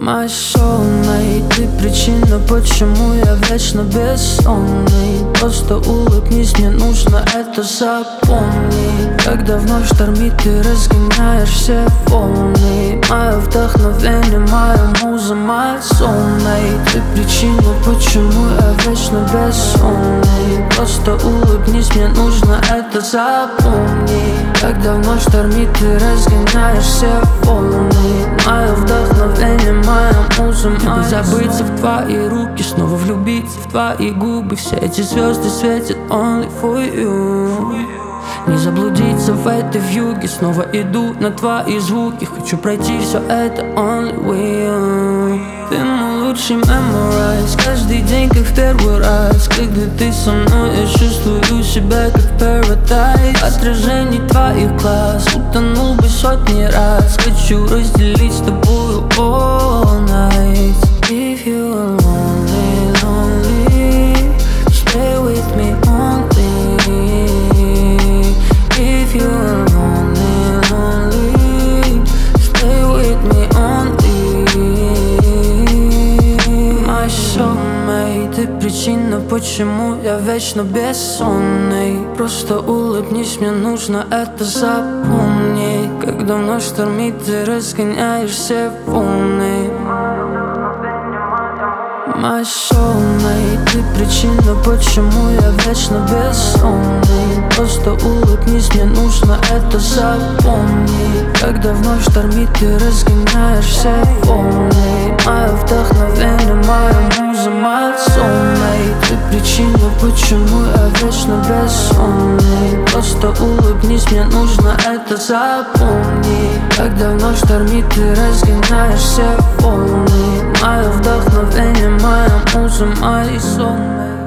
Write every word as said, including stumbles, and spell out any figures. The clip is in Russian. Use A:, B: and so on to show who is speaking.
A: My soulmate, ты причина, почему я вечно бессонный. Просто улыбнись, мне нужно это запомнить. Когда вновь штормит, ты разгоняешь все волны. Мое вдохновение, моя муза, my soulmate. Ты причина, почему я вечно бессонный. Просто улыбнись, мне нужно это запомнить. Когда вновь штормит, ты разгоняешь все волны. Мое вдохновение, моя муза, моя забыться в твои руки, снова влюбиться в твои губы. Все эти звезды светят only for you. Не заблудиться в этой вьюге, снова иду на твои звуки. Хочу пройти все это only with you. Ты мой лучший memorize, каждый день как в первый раз. Когда ты со мной, я чувствую себя как в paradise. Отражение твоих глаз, утонул бы сотни раз. Хочу разделить с тобою all night. If you are lonely, lonely, stay with me only. If you are lonely, lonely, stay with me only. My soulmate, ты причина, почему я вечно бессонный. Просто улыбнись, мне нужно это запомнить. Когда вновь штормит, ты разгоняешь все волны. My soulmate, ты причина, почему я вечно бессонный. Просто улыбнись, мне нужно это запомнить. Когда вновь штормит, ты разгоняешь все волны. Мое вдохновение, моя муза, my soulmate. Ты причина, почему я вечно бессонный. Просто улыбнись, мне нужно это запомнить. Когда вновь штормит, ты разгоняешь все волны. Мое вдохновение, моя муза, my soulmate.